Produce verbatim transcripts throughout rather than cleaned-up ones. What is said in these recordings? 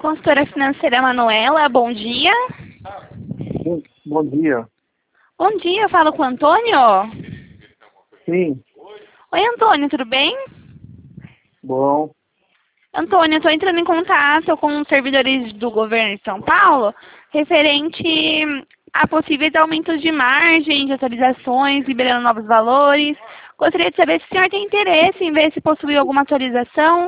Consultora financeira Manuela, bom dia. Bom, bom dia. Bom dia, eu falo com o Antônio. Sim, Oi, Antônio, tudo bem? bom. Antônio, eu estou entrando em contato com os servidores do governo de São Paulo referente a possíveis aumentos de margem, de atualizações, liberando novos valores. Gostaria de saber se o senhor tem interesse em ver se possui alguma atualização.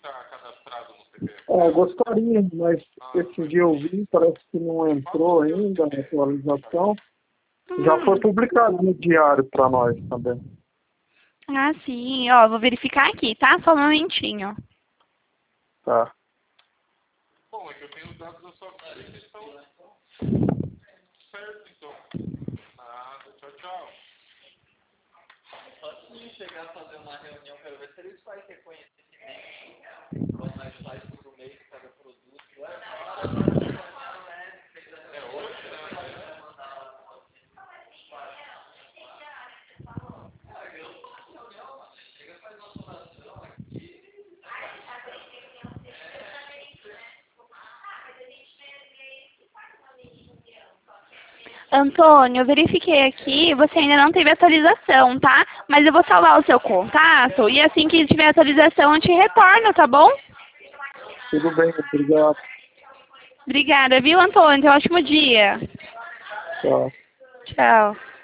É, gostaria, mas esse dia eu vi, parece que não entrou ainda a atualização. Já foi Hum. publicado no diário para nós também. Ah, sim. Ó, vou verificar aqui, tá? Só um momentinho. Tá. Bom, é que eu tenho os dados da sua vida que estão certo, então. Nada, tchau, tchau. Só se chegar a fazer uma reunião, quero ver se eles fazem reconhecimento quando nós faz todo mês cada produto. É hoje, né? Antônio, eu verifiquei aqui, você ainda não teve atualização, tá? Mas eu vou salvar o seu contato e assim que tiver atualização eu te retorno, tá bom? Tudo bem, obrigado. Obrigada, viu, Antônio? Tenha um ótimo dia. Tchau. Tchau.